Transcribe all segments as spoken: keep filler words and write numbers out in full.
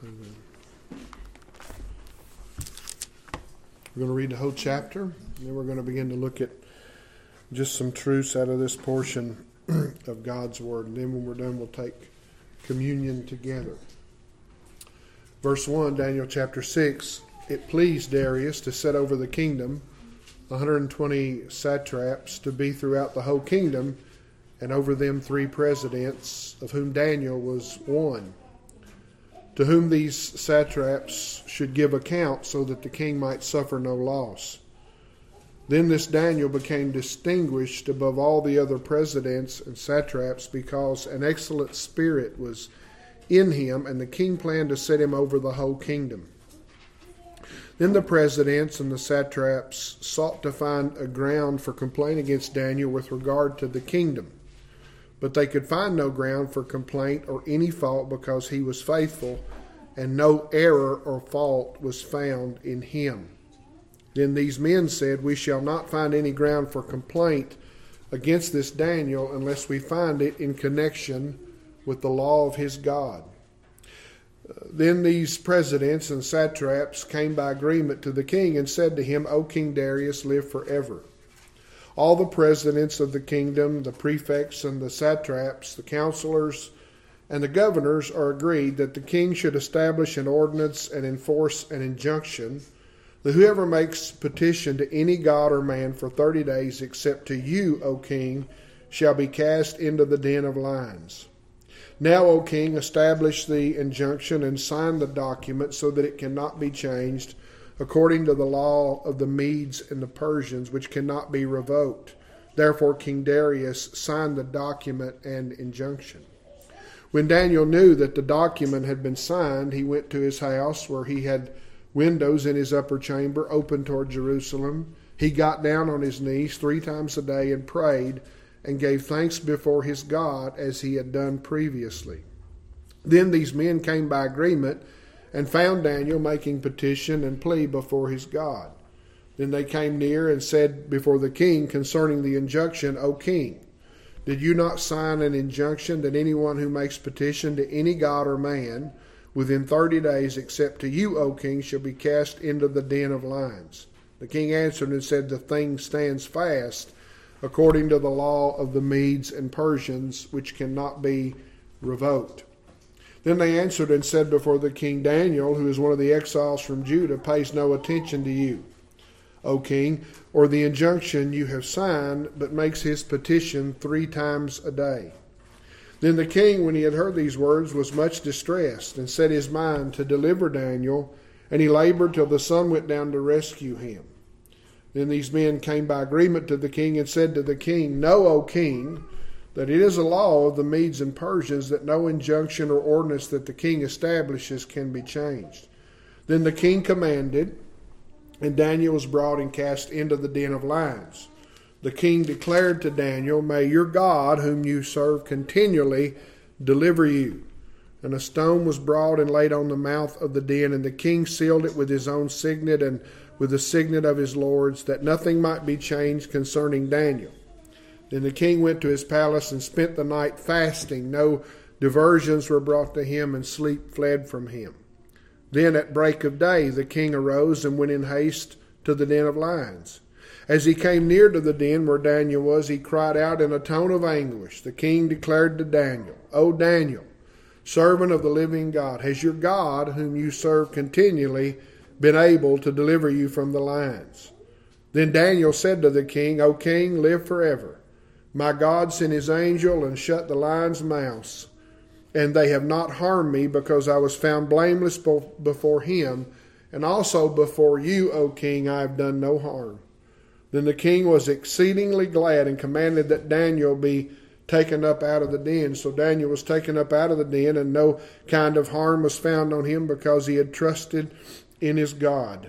Amen. We're going to read the whole chapter, and then we're going to begin to look at just some truths out of this portion of God's Word. And then when we're done, we'll take communion together. Verse one, Daniel chapter six. It pleased Darius to set over the kingdom one hundred twenty satraps to be throughout the whole kingdom, and over them three presidents, of whom Daniel was one, to whom these satraps should give account, so that the king might suffer no loss. Then this Daniel became distinguished above all the other presidents and satraps, because an excellent spirit was in him, and the king planned to set him over the whole kingdom. Then the presidents and the satraps sought to find a ground for complaint against Daniel with regard to the kingdom. But they could find no ground for complaint or any fault, because he was faithful, and no error or fault was found in him. Then these men said, "We shall not find any ground for complaint against this Daniel unless we find it in connection with the law of his God." Uh, then these presidents and satraps came by agreement to the king and said to him, "O King Darius, live forever. All the presidents of the kingdom, the prefects and the satraps, the counselors and the governors are agreed that the king should establish an ordinance and enforce an injunction that whoever makes petition to any god or man for thirty days except to you, O king, shall be cast into the den of lions. Now, O king, establish the injunction and sign the document so that it cannot be changed, according to the law of the Medes and the Persians, which cannot be revoked." Therefore King Darius signed the document and injunction. When Daniel knew that the document had been signed, he went to his house, where he had windows in his upper chamber open toward Jerusalem. He got down on his knees three times a day and prayed and gave thanks before his God, as he had done previously. Then these men came by agreement and found Daniel making petition and plea before his God. Then they came near and said before the king concerning the injunction, "O king, did you not sign an injunction that anyone who makes petition to any god or man within thirty days except to you, O king, shall be cast into the den of lions?" The king answered and said, "The thing stands fast according to the law of the Medes and Persians, which cannot be revoked." Then they answered and said before the king, "Daniel, who is one of the exiles from Judah, pays no attention to you, O king, or the injunction you have signed, but makes his petition three times a day." Then the king, when he had heard these words, was much distressed, and set his mind to deliver Daniel, and he labored till the sun went down to rescue him. Then these men came by agreement to the king and said to the king, "Know, O king, that it is a law of the Medes and Persians that no injunction or ordinance that the king establishes can be changed." Then the king commanded, and Daniel was brought and cast into the den of lions. The king declared to Daniel, "May your God, whom you serve continually, deliver you." And a stone was brought and laid on the mouth of the den, and the king sealed it with his own signet and with the signet of his lords, that nothing might be changed concerning Daniel. Then the king went to his palace and spent the night fasting. No diversions were brought to him, and sleep fled from him. Then at break of day the king arose and went in haste to the den of lions. As he came near to the den where Daniel was, he cried out in a tone of anguish. The king declared to Daniel, "O Daniel, servant of the living God, has your God, whom you serve continually, been able to deliver you from the lions?" Then Daniel said to the king, "O king, live forever. My God sent his angel and shut the lions' mouths, and they have not harmed me, because I was found blameless before him, and also before you, O king, I have done no harm." Then the king was exceedingly glad and commanded that Daniel be taken up out of the den. So Daniel was taken up out of the den, and no kind of harm was found on him, because he had trusted in his God.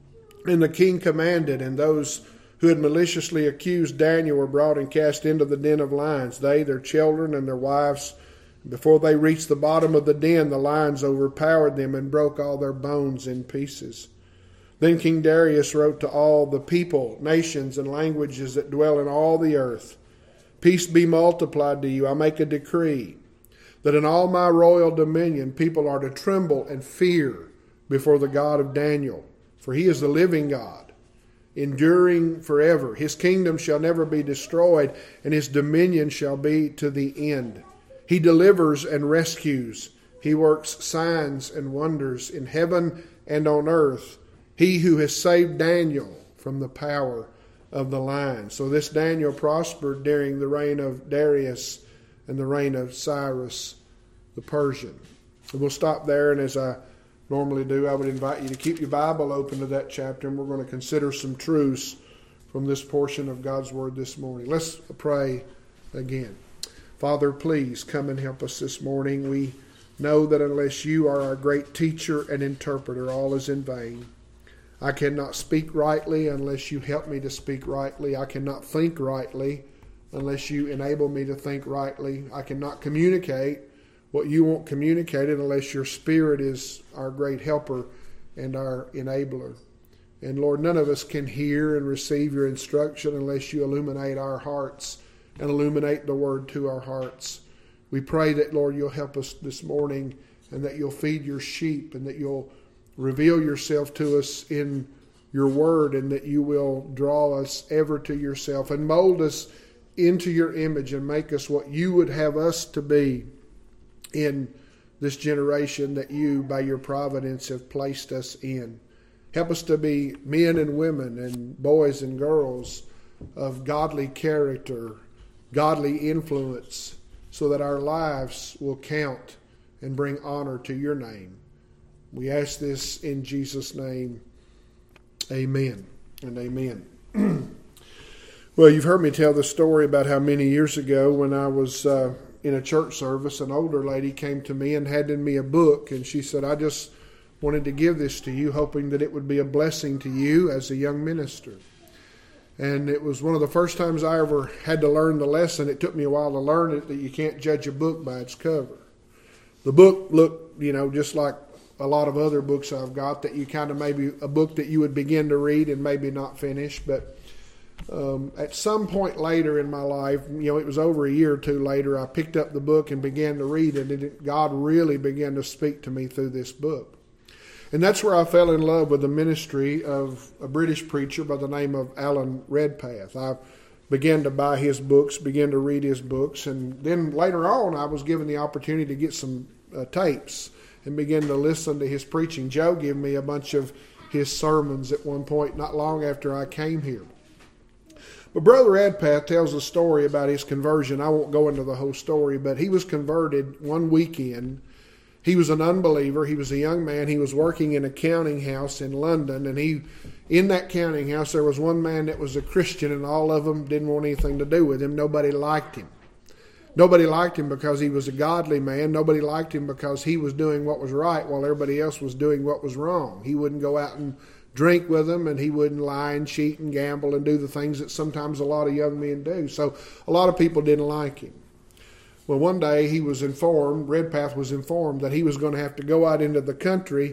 And the king commanded, and those who had maliciously accused Daniel were brought and cast into the den of lions, they, their children, and their wives. Before they reached the bottom of the den, the lions overpowered them and broke all their bones in pieces. Then King Darius wrote to all the people, nations, and languages that dwell in all the earth, "Peace be multiplied to you. I make a decree that in all my royal dominion people are to tremble and fear before the God of Daniel. For he is the living God, enduring forever. His kingdom shall never be destroyed, and his dominion shall be to the end. He delivers and rescues. He works signs and wonders in heaven and on earth. He who has saved Daniel from the power of the lion. So this Daniel prospered during the reign of Darius and the reign of Cyrus the Persian. And we'll stop there, and as I normally do, I would invite you to keep your Bible open to that chapter, and we're going to consider some truths from this portion of God's Word this morning. Let's pray again. Father, please come and help us this morning. We know that unless you are our great teacher and interpreter, all is in vain. I cannot speak rightly unless you help me to speak rightly. I cannot think rightly unless you enable me to think rightly. I cannot communicate what you want communicated unless your Spirit is our great helper and our enabler. And Lord, none of us can hear and receive your instruction unless you illuminate our hearts and illuminate the Word to our hearts. We pray that, Lord, you'll help us this morning, and that you'll feed your sheep, and that you'll reveal yourself to us in your Word, and that you will draw us ever to yourself and mold us into your image and make us what you would have us to be in this generation that you, by your providence, have placed us in. Help us to be men and women and boys and girls of godly character, godly influence, so that our lives will count and bring honor to your name. We ask this in Jesus' name. Amen and amen. Well, you've heard me tell the story about how many years ago, when I was uh, in a church service, an older lady came to me and handed me a book, and she said, I just wanted to give this to you, hoping that it would be a blessing to you as a young minister. And it was one of the first times I ever had to learn the lesson. It took me a while to learn it, that you can't judge a book by its cover. The book looked, you know, just like a lot of other books I've got, that you kind of maybe a book that you would begin to read and maybe not finish. But um, at some point later in my life, you know, it was over a year or two later, I picked up the book and began to read it, and it, God really began to speak to me through this book. And that's where I fell in love with the ministry of a British preacher by the name of Alan Redpath. I began to buy his books, began to read his books, and then later on I was given the opportunity to get some uh, tapes and began to listen to his preaching. Joe gave me a bunch of his sermons at one point, not long after I came here. But Brother Redpath tells a story about his conversion. I won't go into the whole story, but he was converted one weekend. He was an unbeliever. He was a young man. He was working in a counting house in London, and he, in that counting house, there was one man that was a Christian, and all of them didn't want anything to do with him. Nobody liked him. Nobody liked him because he was a godly man. Nobody liked him because he was doing what was right while everybody else was doing what was wrong. He wouldn't go out and drink with them, and he wouldn't lie and cheat and gamble and do the things that sometimes a lot of young men do. So a lot of people didn't like him. Well, one day he was informed, Redpath was informed, that he was going to have to go out into the country,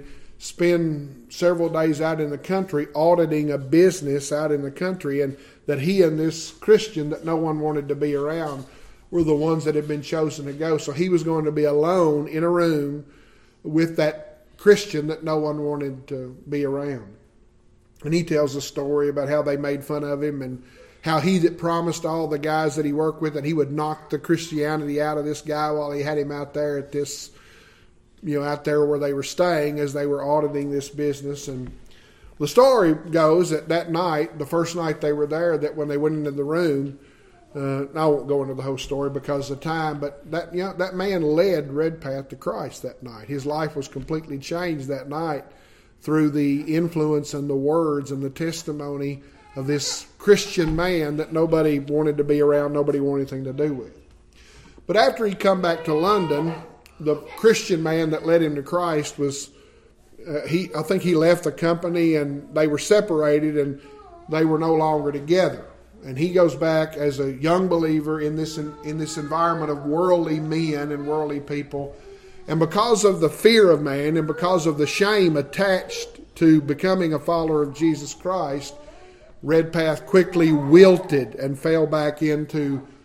spend several days out in the country auditing a business out in the country, and that he and this Christian that no one wanted to be around were the ones that had been chosen to go. So he was going to be alone in a room with that Christian that no one wanted to be around. And he tells a story about how they made fun of him, and how he that promised all the guys that he worked with that he would knock the Christianity out of this guy while he had him out there at this, you know, out there where they were staying as they were auditing this business. And the story goes that that night, the first night they were there, that when they went into the room, uh, I won't go into the whole story because of time, but that, you know, that man led Redpath to Christ that night. His life was completely changed that night through the influence and the words and the testimony of this Christian man that nobody wanted to be around, nobody wanted anything to do with. But after he come back to London, the Christian man that led him to Christ was, uh, he I think he left the company, and they were separated, and they were no longer together. And he goes back as a young believer in this in, in this environment of worldly men and worldly people. And because of the fear of man and because of the shame attached to becoming a follower of Jesus Christ, Redpath quickly wilted and fell back into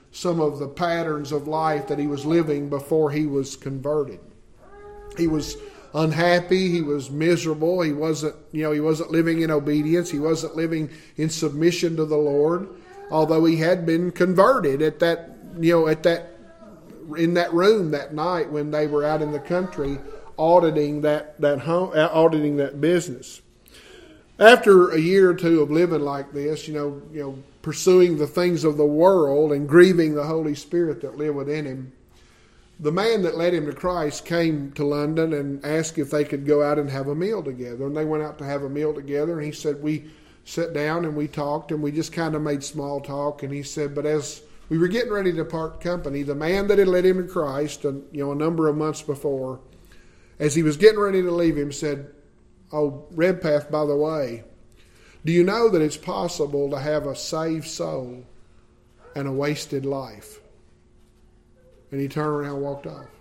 some of the patterns of life that he was living before he was converted. He was unhappy. He was miserable. He wasn't, you know, he wasn't living in obedience. He wasn't living in submission to the Lord, although he had been converted at that, you know, at that, in that room that night when they were out in the country auditing that, that home, auditing that business. After a year or two of living like this, you know, you know, pursuing the things of the world and grieving the Holy Spirit that lived within him, the man that led him to Christ came to London and asked if they could go out and have a meal together. And they went out to have a meal together. And he said, we sat down and we talked and we just kind of made small talk. And he said, but as we were getting ready to part company, the man that had led him to Christ, and you know, a number of months before, as he was getting ready to leave him, said, oh, Redpath, by the way, do you know that it's possible to have a saved soul and a wasted life? And he turned around and walked off.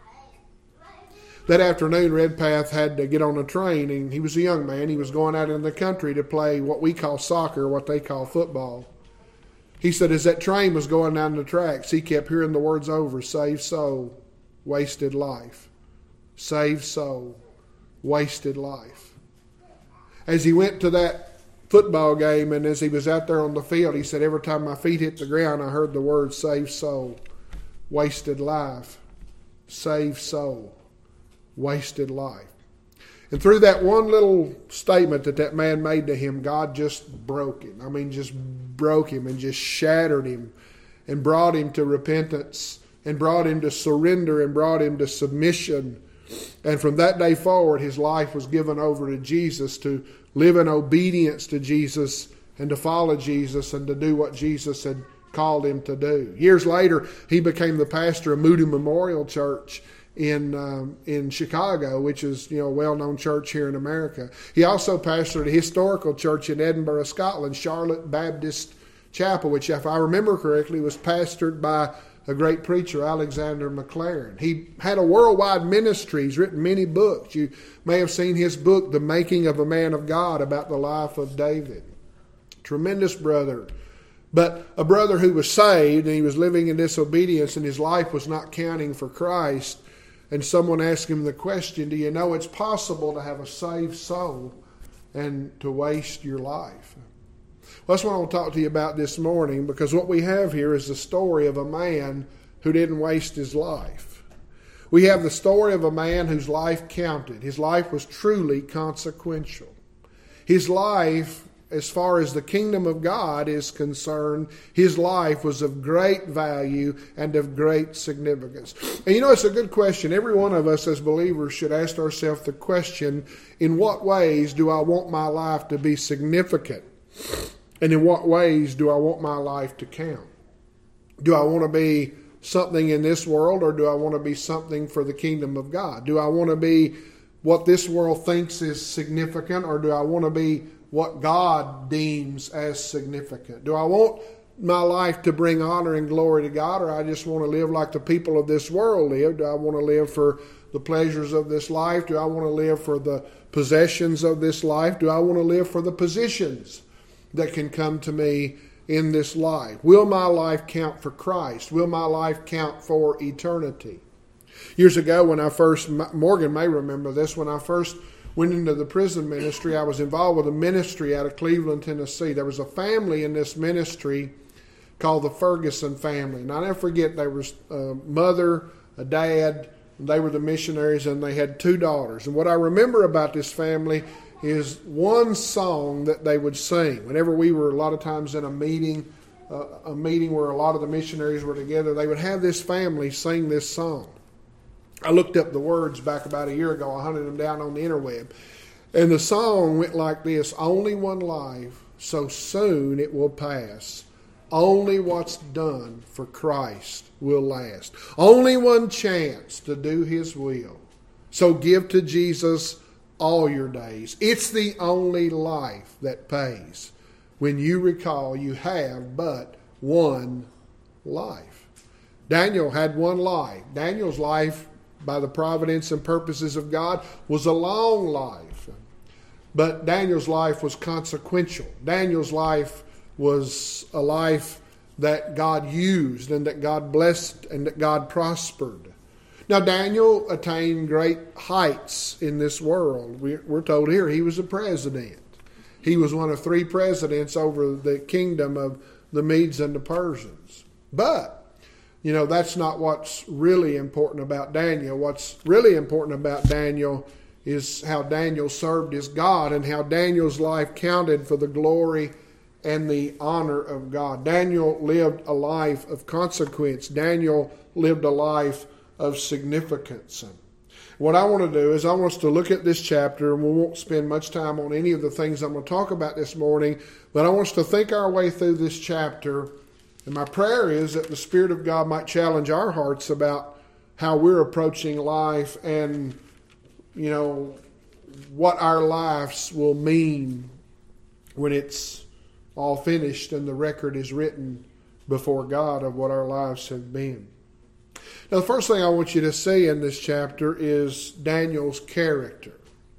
That afternoon, Redpath had to get on a train, and he was a young man. He was going out in the country to play what we call soccer, what they call football. He said as that train was going down the tracks, he kept hearing the words over, saved soul, wasted life. Saved soul, wasted life. As he went to that football game and as he was out there on the field, he said, every time my feet hit the ground, I heard the word saved soul, wasted life, saved soul, wasted life. And through that one little statement that that man made to him, God just broke him. I mean, just broke him and just shattered him and brought him to repentance and brought him to surrender and brought him to submission. And from that day forward, his life was given over to Jesus, to live in obedience to Jesus and to follow Jesus and to do what Jesus had called him to do. Years later, he became the pastor of Moody Memorial Church in um, in Chicago, which is, you know, a well-known church here in America. He also pastored a historical church in Edinburgh, Scotland, Charlotte Baptist Chapel, which, if I remember correctly, was pastored by a great preacher, Alexander McLaren. He had a worldwide ministry. He's written many books. You may have seen his book, The Making of a Man of God, about the life of David. Tremendous brother. But a brother who was saved and he was living in disobedience and his life was not counting for Christ. And someone asked him the question, do you know it's possible to have a saved soul and to waste your life? Well, that's what I want to talk to you about this morning, because what we have here is the story of a man who didn't waste his life. We have the story of a man whose life counted. His life was truly consequential. His life, as far as the kingdom of God is concerned, his life was of great value and of great significance. And you know, it's a good question. Every one of us as believers should ask ourselves the question, in what ways do I want my life to be significant? And in what ways do I want my life to count? Do I want to be something in this world, or do I want to be something for the kingdom of God? Do I want to be what this world thinks is significant, or do I want to be what God deems as significant? Do I want my life to bring honor and glory to God, or I just want to live like the people of this world live? Do I want to live for the pleasures of this life? Do I want to live for the possessions of this life? Do I want to live for the positions that can come to me in this life? Will my life count for Christ? Will my life count for eternity? Years ago when I first, Morgan may remember this, when I first went into the prison ministry, I was involved with a ministry out of Cleveland, Tennessee. There was a family in this ministry called the Ferguson family. And I'll never forget, there was a mother, a dad, and they were the missionaries, and they had two daughters. And what I remember about this family is one song that they would sing. Whenever we were a lot of times in a meeting, uh, a meeting where a lot of the missionaries were together, they would have this family sing this song. I looked up the words back about a year ago. I hunted them down on the interweb. And the song went like this: only one life, so soon it will pass. Only what's done for Christ will last. Only one chance to do His will. So give to Jesus all your days. It's the only life that pays. When you recall you have but one life. Daniel had one life. Daniel's life, by the providence and purposes of God, was a long life. But Daniel's life was consequential. Daniel's life was a life that God used and that God blessed and that God prospered. Now, Daniel attained great heights in this world. We're told here he was a president. He was one of three presidents over the kingdom of the Medes and the Persians. But, you know, that's not what's really important about Daniel. What's really important about Daniel is how Daniel served his God and how Daniel's life counted for the glory and the honor of God. Daniel lived a life of consequence. Daniel lived a life of significance. What I want to do is I want us to look at this chapter, and we won't spend much time on any of the things I'm going to talk about this morning, but I want us to think our way through this chapter. And my prayer is that the Spirit of God might challenge our hearts about how we're approaching life and, you know, what our lives will mean when it's all finished and the record is written before God of what our lives have been. Now, the first thing I want you to see in this chapter is Daniel's character.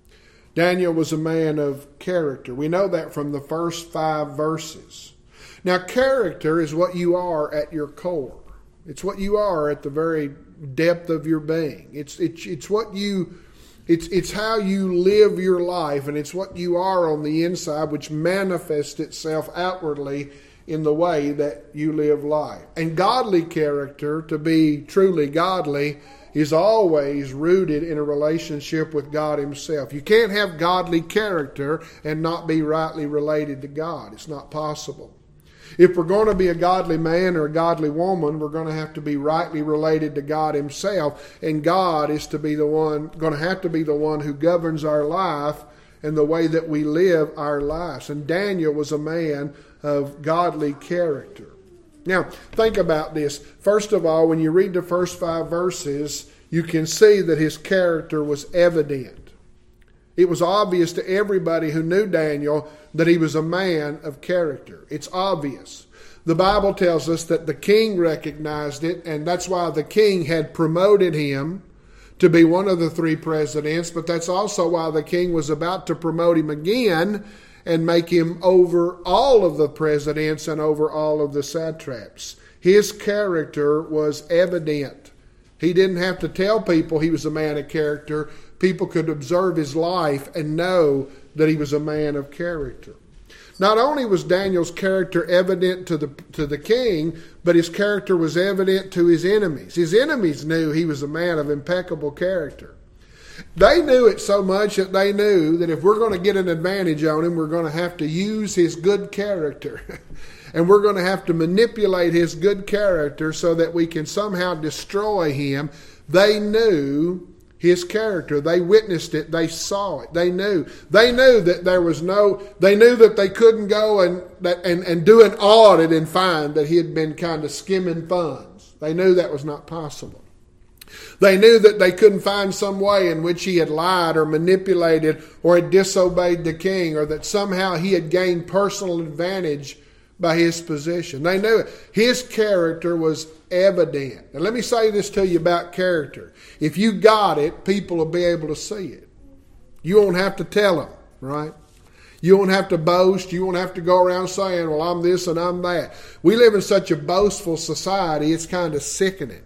Daniel was a man of character. We know that from the first five verses. Now, character is what you are at your core. It's what you are at the very depth of your being. It's it's it's what you it's it's how you live your life, and it's what you are on the inside, which manifests itself outwardly in the way that you live life. And godly character, to be truly godly, is always rooted in a relationship with God Himself. You can't have godly character and not be rightly related to God. It's not possible. If we're going to be a godly man or a godly woman, we're going to have to be rightly related to God Himself. And God is to be the one, going to have to be the one who governs our life and the way that we live our lives. And Daniel was a man of godly character. Now, think about this. First of all, when you read the first five verses, you can see that his character was evident. It was obvious to everybody who knew Daniel that he was a man of character. It's obvious. The Bible tells us that the king recognized it, and that's why the king had promoted him to be one of the three presidents, but that's also why the king was about to promote him again and make him over all of the presidents and over all of the satraps. His character was evident. He didn't have to tell people he was a man of character. People could observe his life and know that he was a man of character. Not only was Daniel's character evident to the to the king, but his character was evident to his enemies. His enemies knew he was a man of impeccable character. They knew it so much that they knew that if we're going to get an advantage on him, we're going to have to use his good character. And we're going to have to manipulate his good character so that we can somehow destroy him. They knew his character. They witnessed it. They saw it. They knew. They knew that there was no, they knew that they couldn't go and, that, and, and do an audit and find that he had been kind of skimming funds. They knew that was not possible. They knew that they couldn't find some way in which he had lied or manipulated or had disobeyed the king, or that somehow he had gained personal advantage by his position. They knew it. His character was evident. And let me say this to you about character. If you got it, people will be able to see it. You won't have to tell them, right? You won't have to boast. You won't have to go around saying, well, I'm this and I'm that. We live in such a boastful society, it's kind of sickening.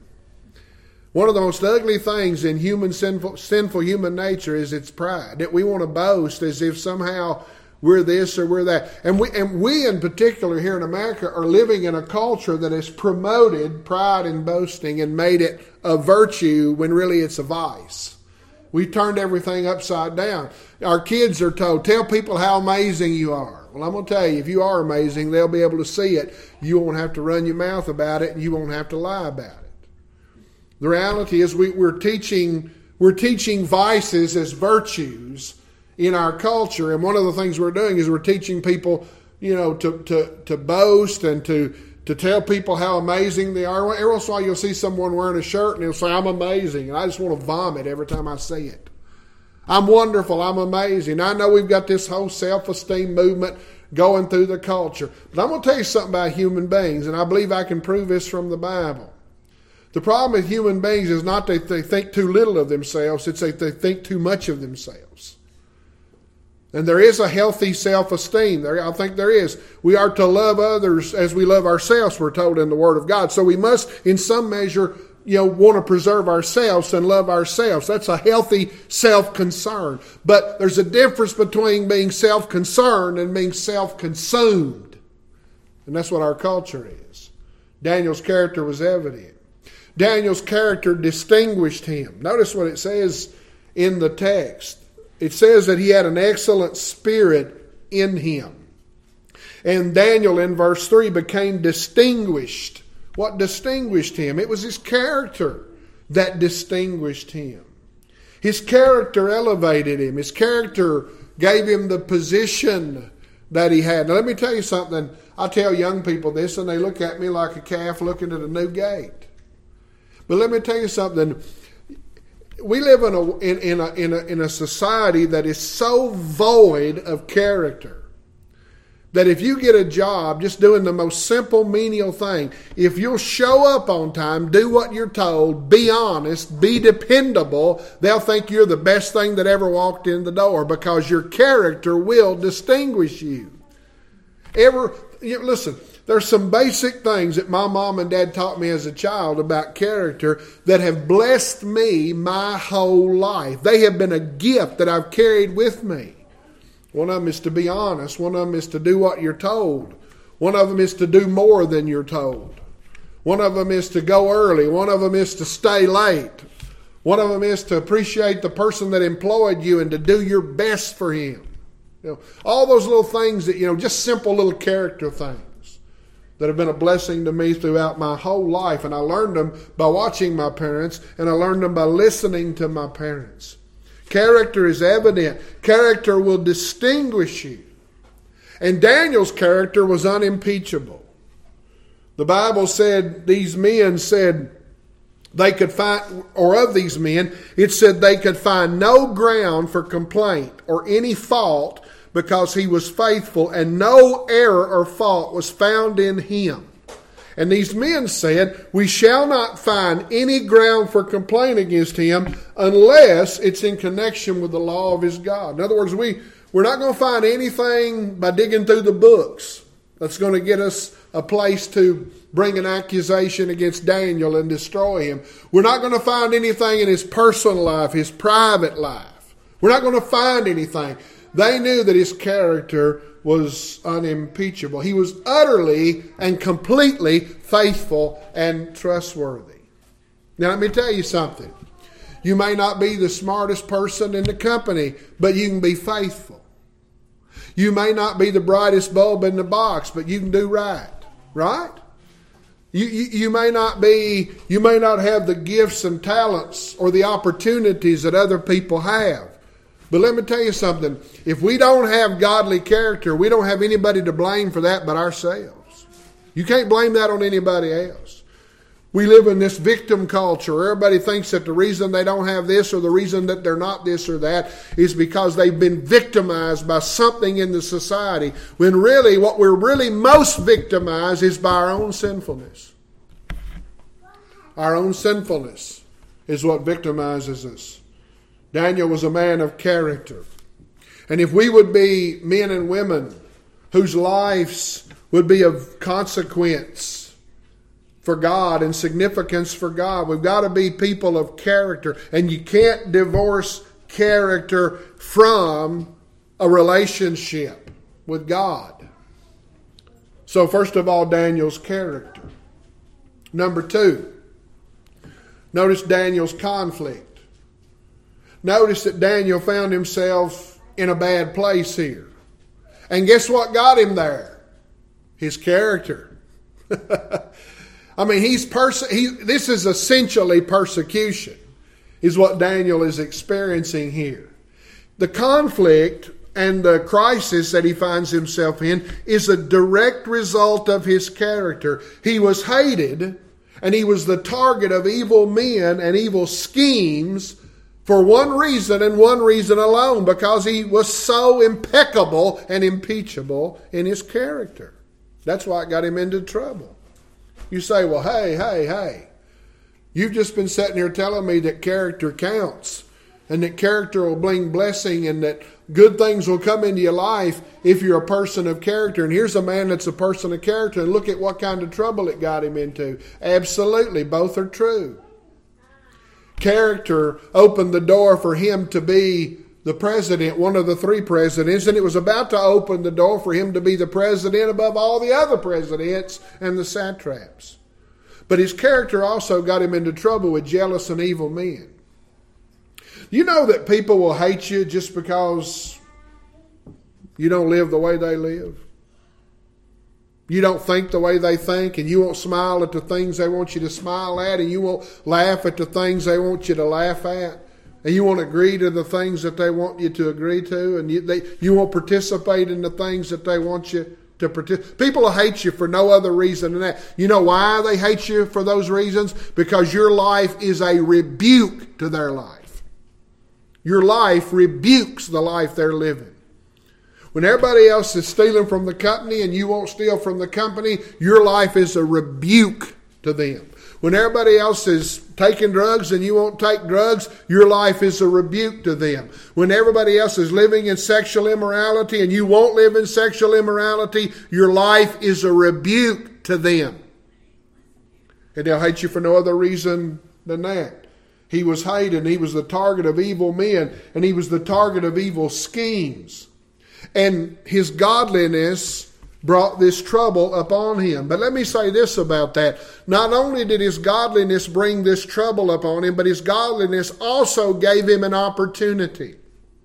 One of the most ugly things in human sinful, sinful human nature is its pride. That we want to boast as if somehow we're this or we're that. And we, and we in particular here in America are living in a culture that has promoted pride and boasting and made it a virtue when really it's a vice. We turned everything upside down. Our kids are told, tell people how amazing you are. Well, I'm going to tell you, if you are amazing, they'll be able to see it. You won't have to run your mouth about it, and you won't have to lie about it. The reality is we, we're teaching we're teaching vices as virtues in our culture, and one of the things we're doing is we're teaching people, you know, to to, to boast and to to tell people how amazing they are. Every once in a while you'll see someone wearing a shirt and he'll say, I'm amazing, and I just want to vomit every time I see it. I'm wonderful, I'm amazing. I know we've got this whole self-esteem movement going through the culture, but I'm going to tell you something about human beings, and I believe I can prove this from the Bible. The problem with human beings is not that they think too little of themselves, it's that they think too much of themselves. And there is a healthy self-esteem. There, I think there is. We are to love others as we love ourselves, we're told in the Word of God. So we must, in some measure, you know, want to preserve ourselves and love ourselves. That's a healthy self-concern. But there's a difference between being self-concerned and being self-consumed. And that's what our culture is. Daniel's character was evident. Daniel's character distinguished him. Notice what it says in the text. It says that he had an excellent spirit in him. And Daniel in verse three became distinguished. What distinguished him? It was his character that distinguished him. His character elevated him. His character gave him the position that he had. Now let me tell you something. I tell young people this and they look at me like a calf looking at a new gate. But let me tell you something. We live in a, in, in, a, in, a, in a society that is so void of character that if you get a job just doing the most simple menial thing, if you'll show up on time, do what you're told, be honest, be dependable, they'll think you're the best thing that ever walked in the door because your character will distinguish you. Ever, you know, listen, there's some basic things that my mom and dad taught me as a child about character that have blessed me my whole life. They have been a gift that I've carried with me. One of them is to be honest. One of them is to do what you're told. One of them is to do more than you're told. One of them is to go early. One of them is to stay late. One of them is to appreciate the person that employed you and to do your best for him. You know, all those little things that, you know, just simple little character things that have been a blessing to me throughout my whole life. And I learned them by watching my parents, and I learned them by listening to my parents. Character is evident. Character will distinguish you. And Daniel's character was unimpeachable. The Bible said, these men said they could find, or of these men, it said they could find no ground for complaint or any fault because he was faithful, and no error or fault was found in him. And these men said, we shall not find any ground for complaint against him unless it's in connection with the law of his God. In other words, we, we're not going to find anything by digging through the books that's going to get us a place to bring an accusation against Daniel and destroy him. We're not going to find anything in his personal life, his private life. We're not going to find anything. They knew that his character was unimpeachable. He was utterly and completely faithful and trustworthy. Now let me tell you something. You may not be the smartest person in the company, but you can be faithful. You may not be the brightest bulb in the box, but you can do right. Right? You, you, you may not be, you may not have the gifts and talents or the opportunities that other people have. But let me tell you something. If we don't have godly character, we don't have anybody to blame for that but ourselves. You can't blame that on anybody else. We live in this victim culture. Everybody thinks that the reason they don't have this or the reason that they're not this or that is because they've been victimized by something in the society. When really, what we're really most victimized is by our own sinfulness. Our own sinfulness is what victimizes us. Daniel was a man of character. And if we would be men and women whose lives would be of consequence for God and significance for God, we've got to be people of character. And you can't divorce character from a relationship with God. So first of all, Daniel's character. Number two, notice Daniel's conflict. Notice that Daniel found himself in a bad place here. And guess what got him there? His character. I mean, he's perse- he, this is essentially persecution, is what Daniel is experiencing here. The conflict and the crisis that he finds himself in is a direct result of his character. He was hated, and he was the target of evil men and evil schemes for one reason and one reason alone, because he was so impeccable and impeachable in his character. That's why it got him into trouble. You say, well, hey, hey, hey, you've just been sitting here telling me that character counts and that character will bring blessing, and that good things will come into your life if you're a person of character. And here's a man that's a person of character, and look at what kind of trouble it got him into. Absolutely, both are true. Character opened the door for him to be the president, one of the three presidents, and it was about to open the door for him to be the president above all the other presidents and the satraps. But his character also got him into trouble with jealous and evil men. You know that people will hate you just because you don't live the way they live? You don't think the way they think, and you won't smile at the things they want you to smile at, and you won't laugh at the things they want you to laugh at, and you won't agree to the things that they want you to agree to, and you, they, you won't participate in the things that they want you to participate. People will hate you for no other reason than that. You know why they hate you for those reasons? Because your life is a rebuke to their life. Your life rebukes the life they're living. When everybody else is stealing from the company and you won't steal from the company, your life is a rebuke to them. When everybody else is taking drugs and you won't take drugs, your life is a rebuke to them. When everybody else is living in sexual immorality and you won't live in sexual immorality, your life is a rebuke to them. And they'll hate you for no other reason than that. He was hated, and he was the target of evil men, and he was the target of evil schemes. And his godliness brought this trouble upon him. But let me say this about that. Not only did his godliness bring this trouble upon him, but his godliness also gave him an opportunity.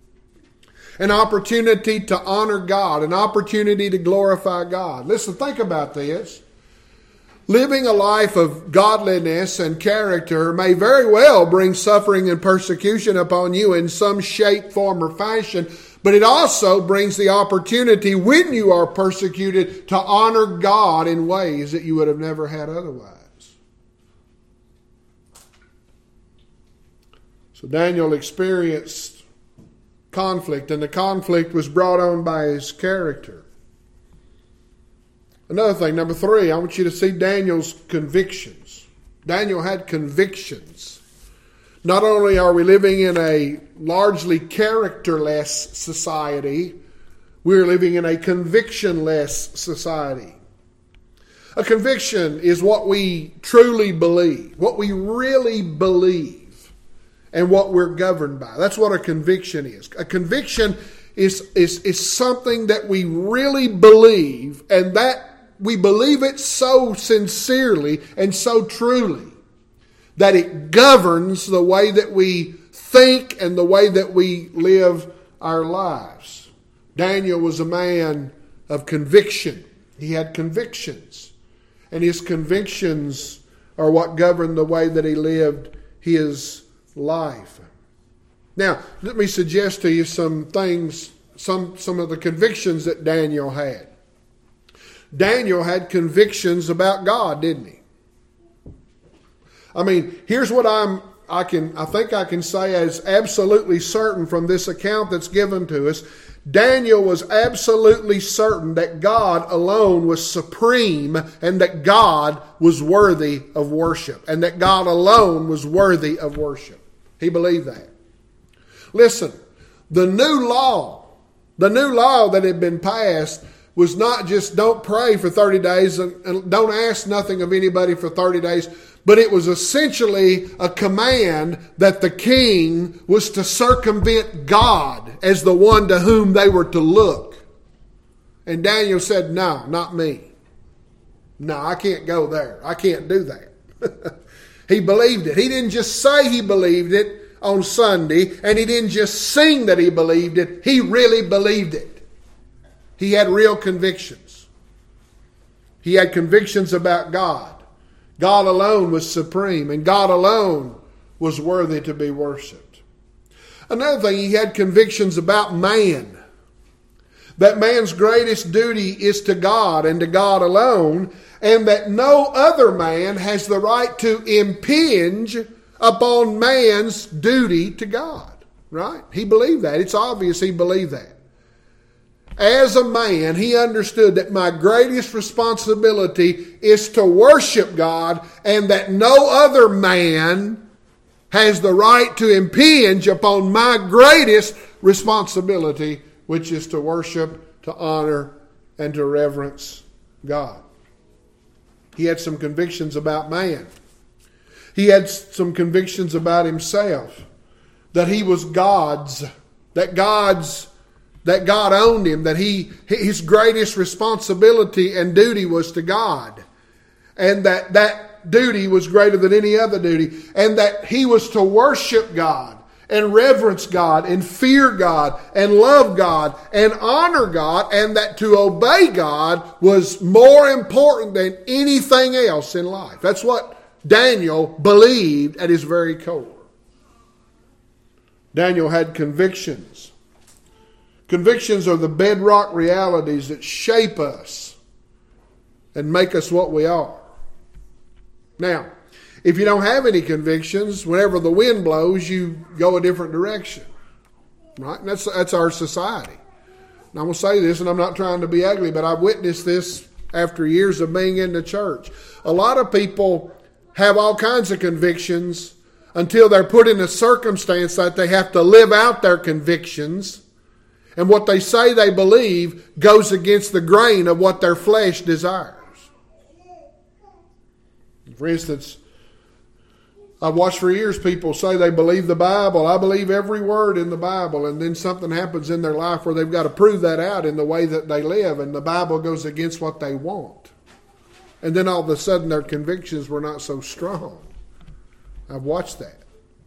An opportunity to honor God. An opportunity to glorify God. Listen, think about this. Living a life of godliness and character may very well bring suffering and persecution upon you in some shape, form, or fashion. But it also brings the opportunity, when you are persecuted, to honor God in ways that you would have never had otherwise. So Daniel experienced conflict, and the conflict was brought on by his character. Another thing, number three, I want you to see Daniel's convictions. Daniel had convictions. Not only are we living in a largely characterless society, we're living in a convictionless society. A conviction is what we truly believe, what we really believe, and what we're governed by. That's what a conviction is. A conviction is, is, is something that we really believe, and that we believe it so sincerely and so truly that it governs the way that we think and the way that we live our lives. Daniel was a man of conviction. He had convictions. And his convictions are what governed the way that he lived his life. Now, let me suggest to you some things, some, some of the convictions that Daniel had. Daniel had convictions about God, didn't he? I mean, here's what I'm, I can, I think I can say as absolutely certain from this account that's given to us. Daniel was absolutely certain that God alone was supreme, and that God was worthy of worship, and that God alone was worthy of worship. He believed that. Listen, the new law, the new law that had been passed was not just don't pray for thirty days and, and don't ask nothing of anybody for thirty days, but it was essentially a command that the king was to circumvent God as the one to whom they were to look. And Daniel said, no, not me. No, I can't go there. I can't do that. He believed it. He didn't just say he believed it on Sunday, and he didn't just sing that he believed it. He really believed it. He had real convictions. He had convictions about God. God alone was supreme, and God alone was worthy to be worshipped. Another thing, he had convictions about man. That man's greatest duty is to God and to God alone, and that no other man has the right to impinge upon man's duty to God. Right? He believed that. It's obvious he believed that. As a man, he understood that my greatest responsibility is to worship God, and that no other man has the right to impinge upon my greatest responsibility, which is to worship, to honor, and to reverence God. He had some convictions about man. He had some convictions about himself. That he was God's. That God's, that God owned him. That he, his greatest responsibility and duty was to God. And that that duty was greater than any other duty. And that he was to worship God and reverence God and fear God and love God and honor God. And that to obey God was more important than anything else in life. That's what Daniel believed at his very core. Daniel had convictions. Convictions are the bedrock realities that shape us and make us what we are. Now, if you don't have any convictions, whenever the wind blows, you go a different direction. Right? And that's, that's our society. And I'm going to say this, and I'm not trying to be ugly, but I've witnessed this after years of being in the church. A lot of people have all kinds of convictions until they're put in a circumstance that they have to live out their convictions. And what they say they believe goes against the grain of what their flesh desires. For instance, I've watched for years people say they believe the Bible. I believe every word in the Bible. And then something happens in their life where they've got to prove that out in the way that they live. And the Bible goes against what they want. And then all of a sudden their convictions were not so strong. I've watched that.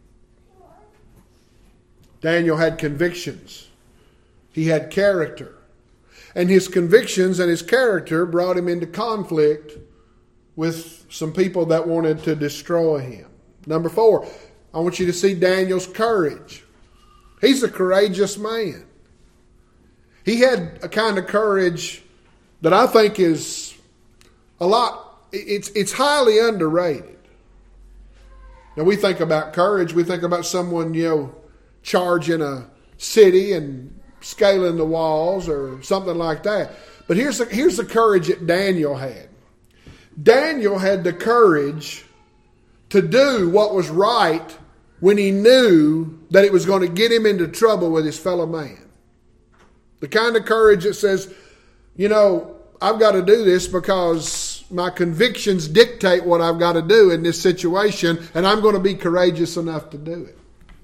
Daniel had convictions. He had character. And his convictions and his character brought him into conflict with some people that wanted to destroy him. Number four, I want you to see Daniel's courage. He's a courageous man. He had a kind of courage that I think is a lot, it's it's highly underrated. Now we think about courage, we think about someone, you know, charging a city and scaling the walls or something like that. But here's the, here's the courage that Daniel had. Daniel had the courage to do what was right when he knew that it was going to get him into trouble with his fellow man. The kind of courage that says, you know, I've got to do this because my convictions dictate what I've got to do in this situation, and I'm going to be courageous enough to do it.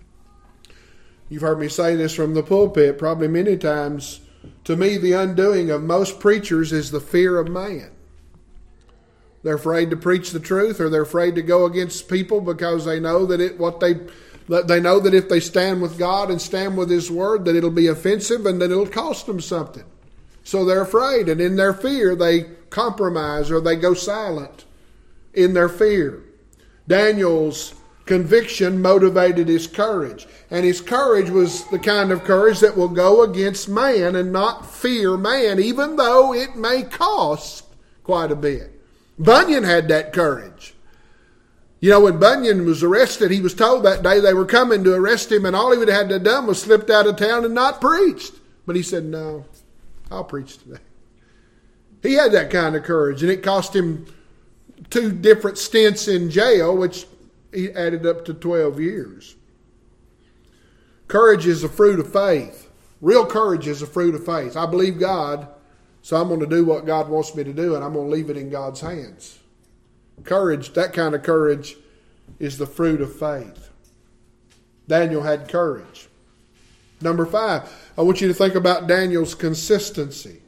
You've heard me say this from the pulpit probably many times. To me, the undoing of most preachers is the fear of man. They're afraid to preach the truth, or they're afraid to go against people because they know that it what they they know that if they stand with God and stand with His Word, that it'll be offensive and that it'll cost them something. So they're afraid, and in their fear, they compromise or they go silent in their fear. Daniel's conviction motivated his courage. And his courage was the kind of courage that will go against man and not fear man, even though it may cost quite a bit. Bunyan had that courage. You know, when Bunyan was arrested, he was told that day they were coming to arrest him, and all he would have had to have done was slipped out of town and not preached. But he said, no, I'll preach today. He had that kind of courage, and it cost him two different stints in jail, which he added up to twelve years. Courage is a fruit of faith. Real courage is a fruit of faith. I believe God, so I'm going to do what God wants me to do, and I'm going to leave it in God's hands. Courage, that kind of courage, is the fruit of faith. Daniel had courage. Number five, I want you to think about Daniel's consistency.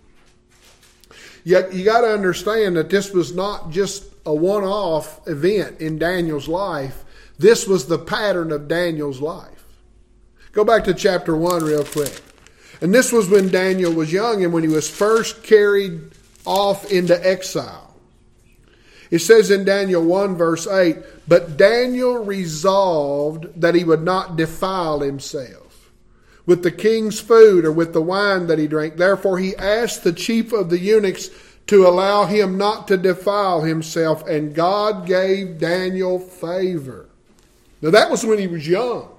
Yet you got to understand that this was not just a one-off event in Daniel's life. This was the pattern of Daniel's life. Go back to chapter one real quick. And this was when Daniel was young and when he was first carried off into exile. It says in Daniel one verse eight, but Daniel resolved that he would not defile himself with the king's food or with the wine that he drank. Therefore he asked the chief of the eunuchs to allow him not to defile himself, and God gave Daniel favor. Now that was when he was young.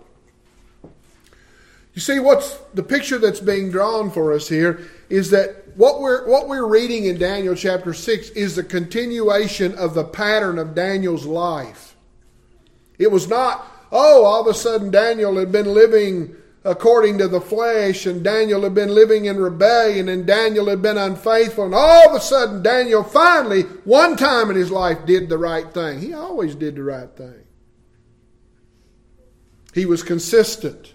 You see, what's the picture that's being drawn for us here is that what we're what we're reading in Daniel chapter six is the continuation of the pattern of Daniel's life. It was not Oh, all of a sudden Daniel had been living according to the flesh, and Daniel had been living in rebellion, and Daniel had been unfaithful, and all of a sudden Daniel finally, one time in his life, did the right thing. He always did the right thing. He was consistent.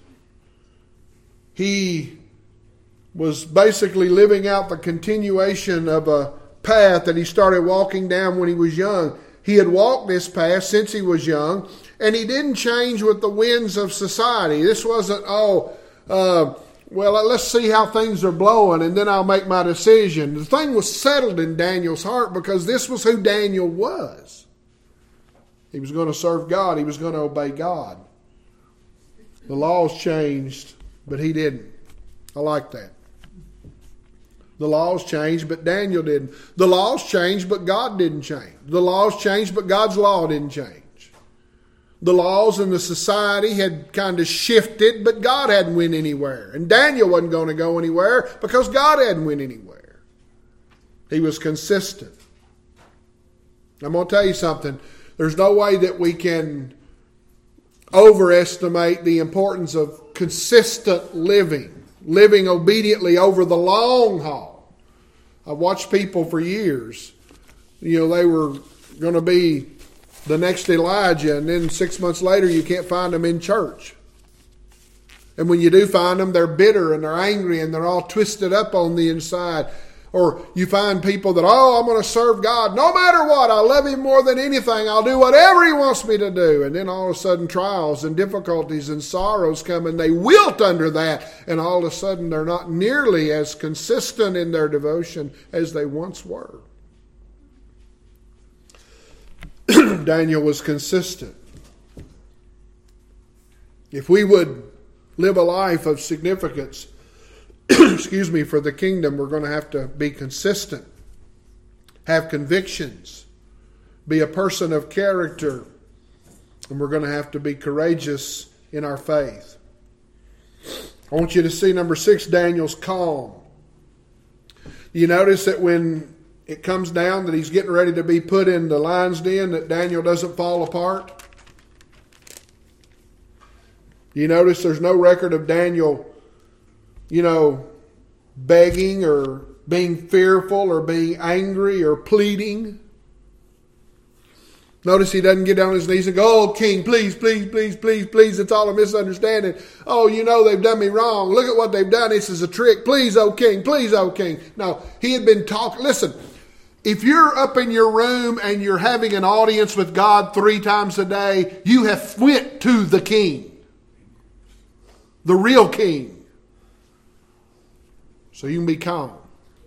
He was basically living out the continuation of a path that he started walking down when he was young. He had walked this path since he was young, and he didn't change with the winds of society. This wasn't, oh, uh, well, let's see how things are blowing, and then I'll make my decision. The thing was settled in Daniel's heart because this was who Daniel was. He was going to serve God. He was going to obey God. The laws changed, but he didn't. I like that. The laws changed, but Daniel didn't. The laws changed, but God didn't change. The laws changed, but God's law didn't change. The laws in the society had kind of shifted, but God hadn't went anywhere. And Daniel wasn't going to go anywhere because God hadn't went anywhere. He was consistent. I'm going to tell you something. There's no way that we can overestimate the importance of consistent living, living obediently over the long haul. I've watched people for years. You know, they were going to be the next Elijah, and then six months later you can't find them in church. And when you do find them, they're bitter and they're angry and they're all twisted up on the inside. Or you find people that, oh, I'm going to serve God no matter what. I love Him more than anything. I'll do whatever He wants me to do. And then all of a sudden trials and difficulties and sorrows come and they wilt under that. And all of a sudden they're not nearly as consistent in their devotion as they once were. Daniel was consistent. If we would live a life of significance, excuse me, for the kingdom, we're going to have to be consistent, have convictions, be a person of character, and we're going to have to be courageous in our faith. I want you to see number six, Daniel's calm. You notice that when it comes down that he's getting ready to be put in the lion's den, that Daniel doesn't fall apart. You notice there's no record of Daniel, you know, begging or being fearful or being angry or pleading. Notice he doesn't get down on his knees and go, oh, King, please, please, please, please, please. It's all a misunderstanding. Oh, you know they've done me wrong. Look at what they've done. This is a trick. Please, oh, King, please, oh, King. No, he had been talking. Listen, if you're up in your room and you're having an audience with God three times a day, you have went to the King, the real King. So you can be calm.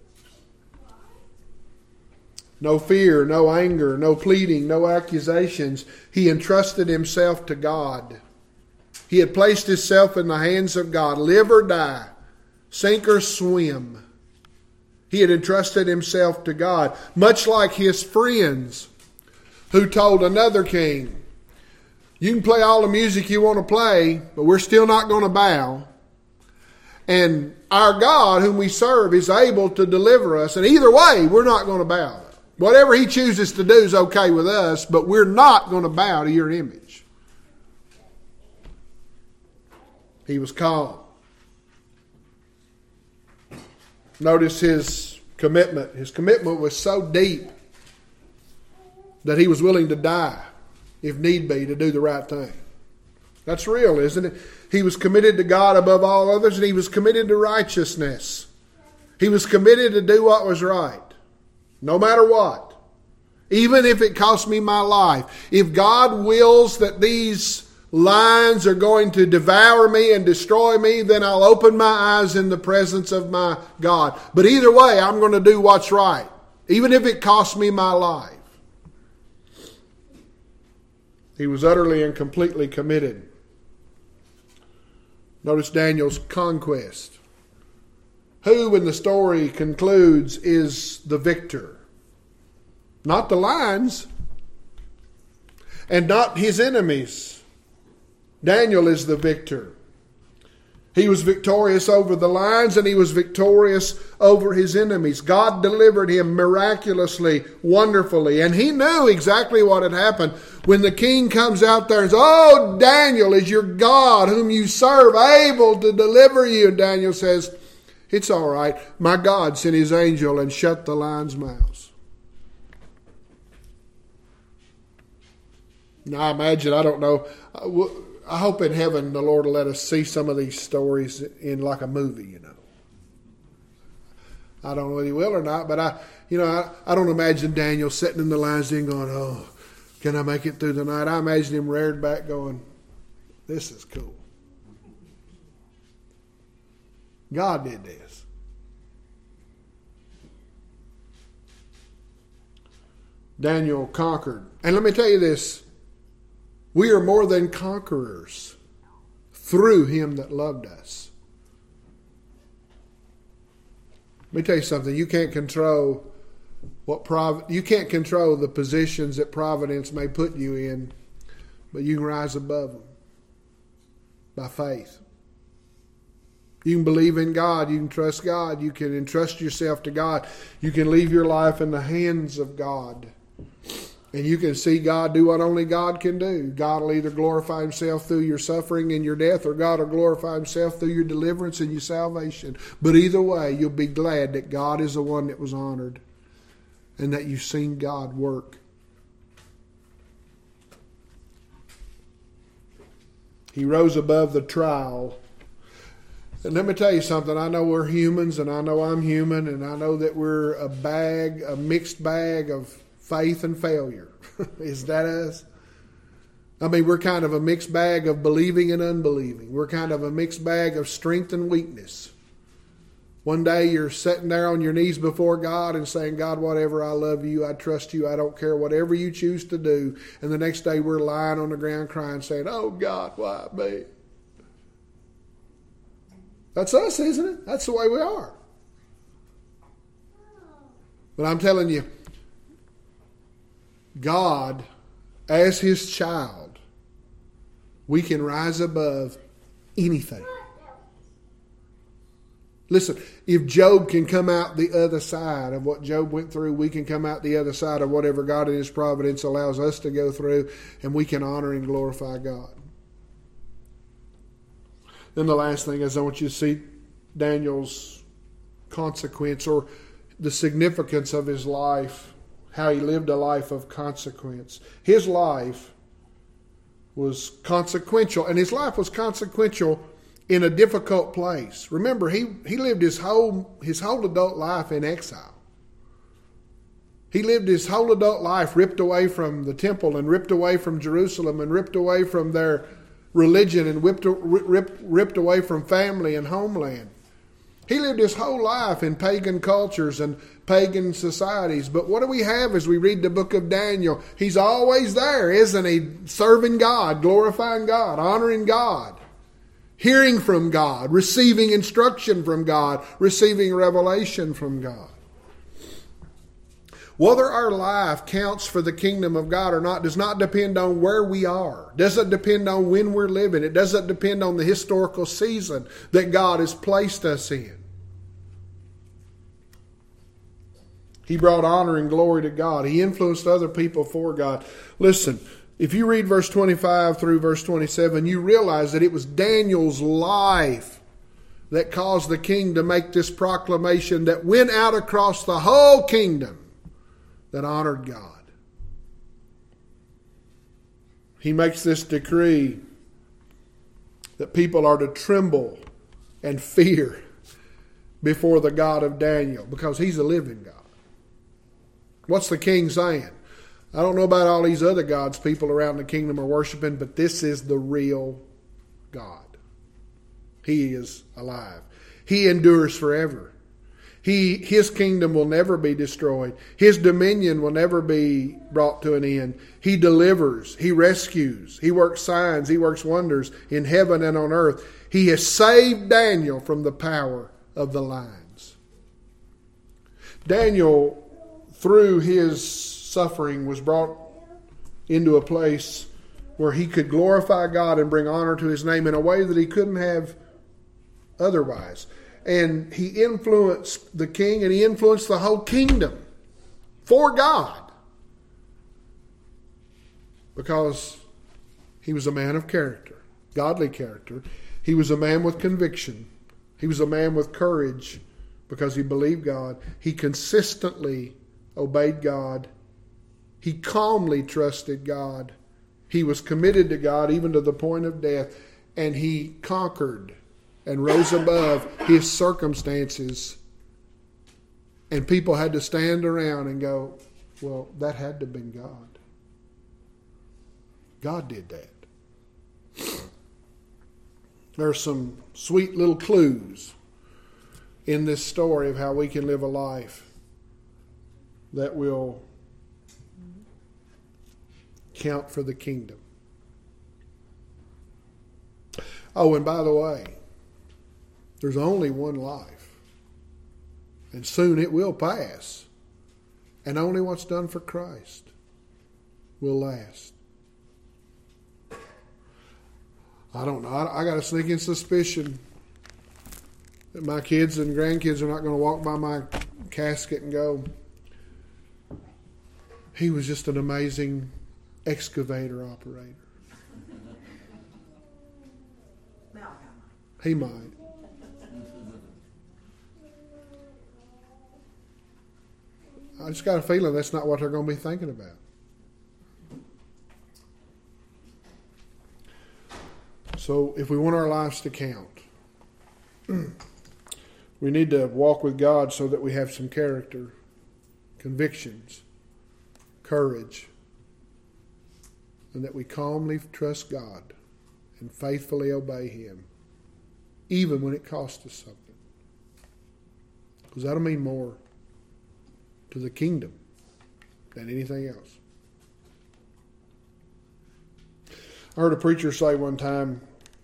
No fear, no anger, no pleading, no accusations. He entrusted himself to God. He had placed himself in the hands of God. Live or die, sink or swim. He had entrusted himself to God. Much like his friends who told another king, you can play all the music you want to play, but we're still not going to bow. And our God, whom we serve, is able to deliver us. And either way, we're not going to bow. Whatever He chooses to do is okay with us, but we're not going to bow to your image. He was calm. Notice his commitment. His commitment was so deep that he was willing to die, if need be, to do the right thing. That's real, isn't it? He was committed to God above all others, and he was committed to righteousness. He was committed to do what was right, no matter what. Even if it cost me my life. If God wills that these lions are going to devour me and destroy me, then I'll open my eyes in the presence of my God. But either way, I'm going to do what's right, even if it costs me my life. He was utterly and completely committed. Notice Daniel's conquest. Who, when the story concludes, is the victor? Not the lions, and not his enemies. Daniel is the victor. He was victorious over the lions, and he was victorious over his enemies. God delivered him miraculously, wonderfully. And he knew exactly what had happened. When the king comes out there and says, "Oh, Daniel, is your God whom you serve able to deliver you?" And Daniel says, "It's all right. My God sent his angel and shut the lions' mouths." Now I imagine, I don't know, I hope in heaven the Lord will let us see some of these stories in like a movie, you know. I don't know whether he will or not, but I, you know, I, I don't imagine Daniel sitting in the lion's den going, "Oh, can I make it through the night?" I imagine him reared back going, "This is cool. God did this." Daniel conquered. And let me tell you this. We are more than conquerors through him that loved us. Let me tell you something. You can't control what prov- you can't control the positions that providence may put you in, but you can rise above them by faith. You can believe in God. You can trust God. You can entrust yourself to God. You can leave your life in the hands of God. And you can see God do what only God can do. God will either glorify himself through your suffering and your death, or God will glorify himself through your deliverance and your salvation. But either way, you'll be glad that God is the one that was honored and that you've seen God work. He rose above the trial. And let me tell you something. I know we're humans, and I know I'm human, and I know that we're a bag, a mixed bag of faith and failure. Is that us? I mean, we're kind of a mixed bag of believing and unbelieving. We're kind of a mixed bag of strength and weakness. One day you're sitting there on your knees before God and saying, "God, whatever, I love you, I trust you, I don't care, whatever you choose to do." And the next day we're lying on the ground crying, saying, "Oh God, why me?" That's us, isn't it? That's the way we are. But I'm telling you, God, as his child, we can rise above anything. Listen, if Job can come out the other side of what Job went through, we can come out the other side of whatever God in his providence allows us to go through, and we can honor and glorify God. Then the last thing is I want you to see Daniel's consequence, or the significance of his life. How he lived a life of consequence. His life was consequential, and his life was consequential in a difficult place. Remember, he, he lived his whole his whole adult life in exile. He lived his whole adult life ripped away from the temple, and ripped away from Jerusalem, and ripped away from their religion, and ripped, ripped, ripped away from family and homeland. He lived his whole life in pagan cultures and pagan societies. But what do we have as we read the book of Daniel? He's always there, isn't he? Serving God, glorifying God, honoring God, hearing from God, receiving instruction from God, receiving revelation from God. Whether our life counts for the kingdom of God or not does not depend on where we are. Doesn't depend on when we're living. It doesn't depend on the historical season that God has placed us in. He brought honor and glory to God. He influenced other people for God. Listen, if you read verse twenty-five through verse twenty-seven, you realize that it was Daniel's life that caused the king to make this proclamation that went out across the whole kingdom that honored God. He makes this decree that people are to tremble and fear before the God of Daniel, because he's a living God. What's the king saying? I don't know about all these other gods people around the kingdom are worshiping, but this is the real God. He is alive. He endures forever. He, his kingdom will never be destroyed. His dominion will never be brought to an end. He delivers. He rescues. He works signs. He works wonders in heaven and on earth. He has saved Daniel from the power of the lions. Daniel, through his suffering, was brought into a place where he could glorify God and bring honor to his name in a way that he couldn't have otherwise. And he influenced the king, and he influenced the whole kingdom for God. Because he was a man of character, godly character. He was a man with conviction. He was a man with courage because he believed God. He consistently obeyed God. He calmly trusted God. He was committed to God even to the point of death. And he conquered and rose above his circumstances. And people had to stand around and go, well, that had to have been God. God did that. There are some sweet little clues in this story of how we can live a life that will count for the kingdom. Oh, and by the way, there's only one life. And soon it will pass. And only what's done for Christ will last. I don't know. I, I got a sneaking suspicion that my kids and grandkids are not going to walk by my casket and go, he was just an amazing excavator operator. He might. I just got a feeling that's not what they're going to be thinking about. So if we want our lives to count, we need to walk with God so that we have some character, convictions, courage, and that we calmly trust God and faithfully obey Him, even when it costs us something. Because that'll mean more to the kingdom than anything else. I heard a preacher say one time,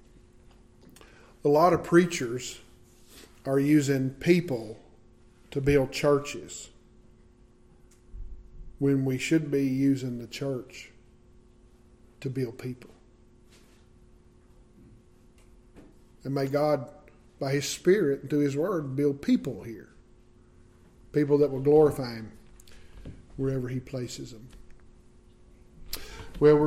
a lot of preachers are using people to build churches when we should be using the church to build people. And may God, by His Spirit and through His Word, build people here. People that will glorify Him wherever He places them. Well, we're